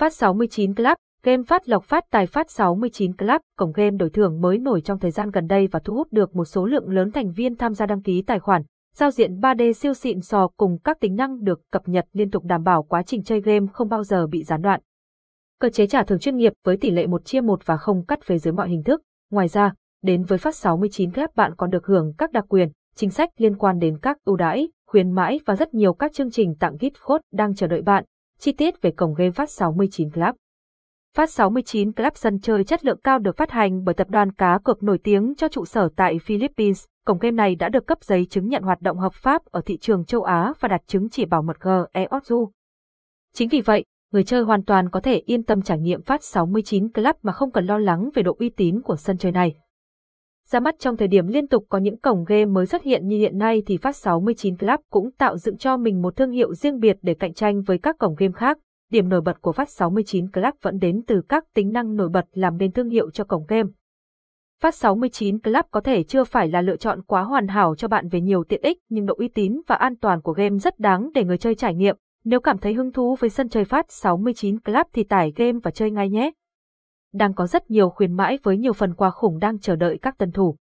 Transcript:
Phát 69 Club, game phát lộc phát tài. Phát 69 Club, cổng game đổi thưởng mới nổi trong thời gian gần đây và thu hút được một số lượng lớn thành viên tham gia đăng ký tài khoản. Giao diện 3D siêu xịn sò cùng các tính năng được cập nhật liên tục đảm bảo quá trình chơi game không bao giờ bị gián đoạn. Cơ chế trả thưởng chuyên nghiệp với tỷ lệ 1/1 và không cắt phế dưới mọi hình thức. Ngoài ra, đến với Phát 69 Club bạn còn được hưởng các đặc quyền, chính sách liên quan đến các ưu đãi, khuyến mãi và rất nhiều các chương trình tặng gift code đang chờ đợi bạn. Chi tiết về cổng game Phát 69 Club. Phát 69 Club sân chơi chất lượng cao được phát hành bởi tập đoàn cá cược nổi tiếng cho trụ sở tại Philippines. Cổng game này đã được cấp giấy chứng nhận hoạt động hợp pháp ở thị trường châu Á và đạt chứng chỉ bảo mật GEOZU. Chính vì vậy, người chơi hoàn toàn có thể yên tâm trải nghiệm Phát 69 Club mà không cần lo lắng về độ uy tín của sân chơi này. Ra mắt trong thời điểm liên tục có những cổng game mới xuất hiện như hiện nay thì Phát 69 Club cũng tạo dựng cho mình một thương hiệu riêng biệt để cạnh tranh với các cổng game khác. Điểm nổi bật của Phát 69 Club vẫn đến từ các tính năng nổi bật làm nên thương hiệu cho cổng game. Phát 69 Club có thể chưa phải là lựa chọn quá hoàn hảo cho bạn về nhiều tiện ích nhưng độ uy tín và an toàn của game rất đáng để người chơi trải nghiệm. Nếu cảm thấy hứng thú với sân chơi Phát 69 Club thì tải game và chơi ngay nhé. Đang có rất nhiều khuyến mãi với nhiều phần quà khủng đang chờ đợi các tân thủ.